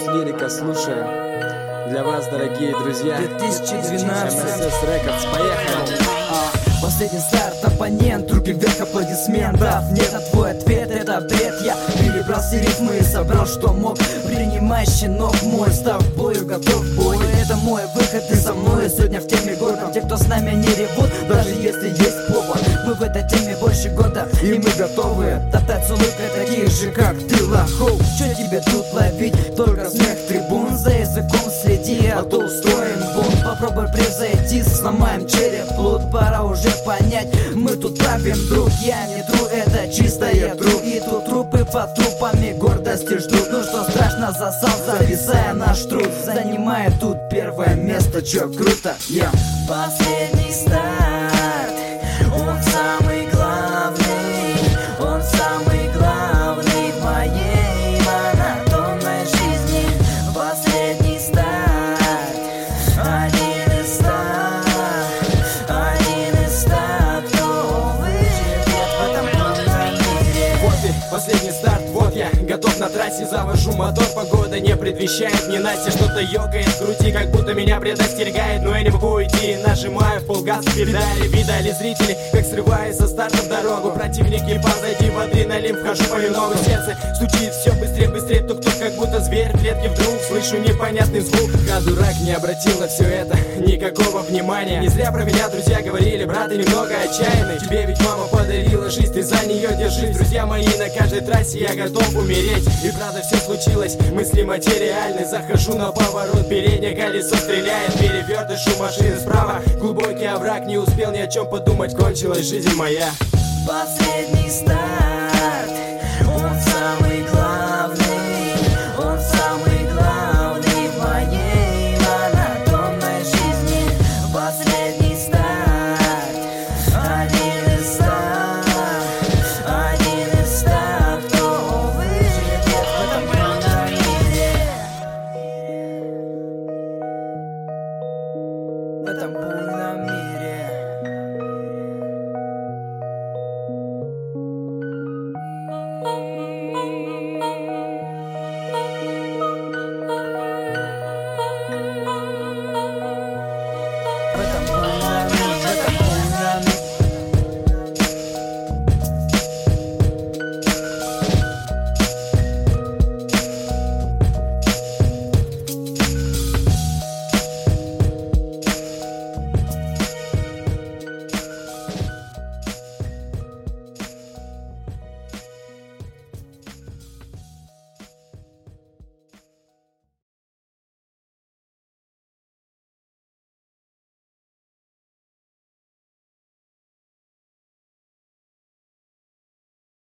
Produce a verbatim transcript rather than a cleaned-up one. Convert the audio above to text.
Плюс лирика слушаем. Для вас, дорогие друзья, две тысячи двенадцать эм эс эс Records, поехали. Последний старт, оппонент, руки вверх, аплодисментов. Нет, на твой ответ, это бред. Я перебрал все ритмы и собрал, что мог. Принимай, щенок мой, став к бою, готов к бою. Это мой выход, ты со мной сегодня в теме гордом. Те, кто с нами, не ревут, даже если есть повод. Мы в этой теме больше года, и мы готовы топтать с улыбкой таких же, как ты, лохов. Че тебе тут ловить? Только смех трибун. За языком следи, а то устроим бунт. Попробуй превзойти, сломаем череп плут. Пора уже понять, мы тут правим, друг. Я не тру, это чистая друг. И тут трупы под трупами гордости ждут. Ну что страшно, засал, зависая наш труд. Занимает тут первое место, чё круто, я. Последний старт, он самый главный. Он самый главный в моей монотонной жизни. Последний старт, один из ста. Один из ста, кто выживет в этом новом мире. Вот и последний старт, вот я готов на трассе, завожу мотор. Погода не предвещает, не Настя что-то ёкает в груди, как будто меня предостерегает. Но я не могу уйти, нажимаю в полгаз педали. Видали зрители, как срываюсь со старта в дорогу. Противники позади, в адреналин вхожу понемногу. Сердце стучит все быстрее, быстрее, тук-тук, как будто зверь в клетке. Вдруг слышу непонятный звук. Я дурак, не обратил на все это никакого внимания. Не зря про меня друзья говорили, брат, ты немного отчаянный. Тебе ведь мама подарила жизнь, ты за нее держись. Друзья мои, на каждой трассе я готов умереть. И правда все случилось, мысли материальны. Захожу на поворот, переднее колесо стреляет. Перевертыш у машины справа, глубокий овраг. Не успел ни о чем подумать, кончилась жизнь моя. Последний старт, он самый главный. Он самый главный в моей монотонной жизни. Последний старт, один из ста. Один из ста, кто выживет в этом новом мире. В этом